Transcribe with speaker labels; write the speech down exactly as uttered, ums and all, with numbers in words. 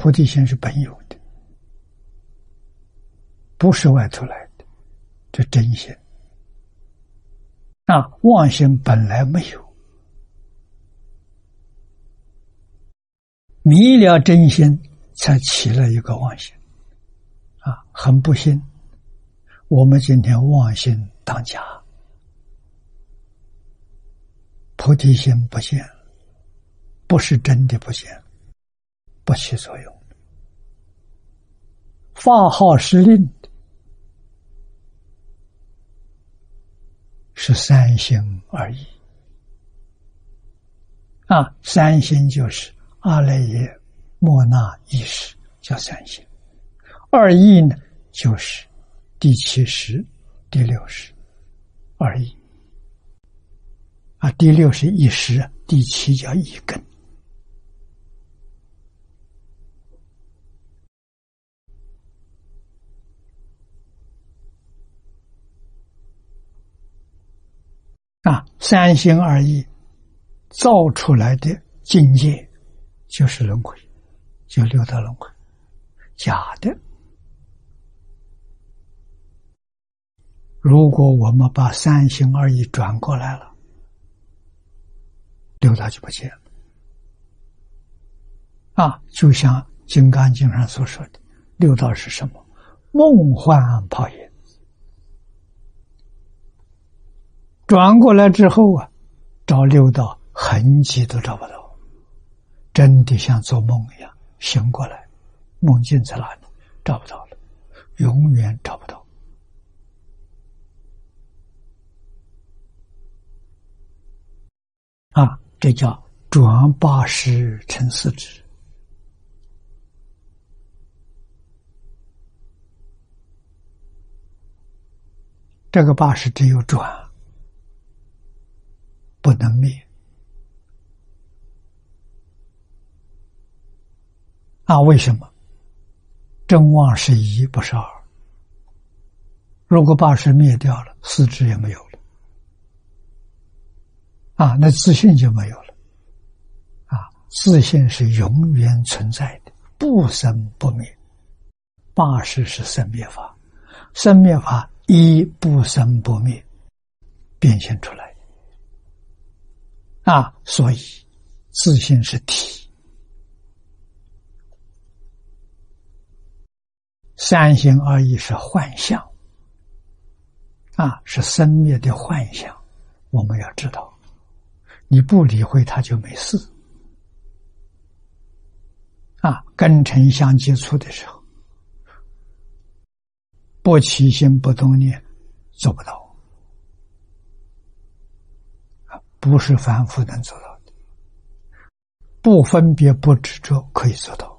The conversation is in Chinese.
Speaker 1: 菩提心是本有的，不是外头来的，这真心。啊，妄心本来没有，迷了真心，才起了一个妄心。啊，很不幸，我们今天妄心当家，菩提心不见了，不是真的不见了，不起作用。发号施令的是三心二意。啊，三心就是阿赖耶、莫那、意识，叫三心。二意呢，就是第七识、第六识，二意。啊，第六是意识，第七叫意根。啊，三心二意造出来的境界就是轮回，就六道轮回，假的。如果我们把三心二意转过来了，六道就不见了。啊，就像《金刚经》上所说的，六道是什么？梦幻泡影。转过来之后啊，找六道痕迹都找不到，真的像做梦一样，醒过来，梦境在哪里？找不到了，永远找不到。啊，这叫转八识成四执。这个八识只有转，不能灭。啊，为什么？真妄是一，不是二。如果八识灭掉了，四执也没有了。啊，那自信就没有了。啊，自信是永远存在的，不生不灭。八识是生灭法，生灭法一不生不灭，变现出来。啊，所以自信是体，三心二意是幻象。啊，是生灭的幻象，我们要知道。你不理会它就没事。啊，根尘相接触的时候，不起心不动念做不到。啊，不是凡夫能做到的。不分别不执着可以做到。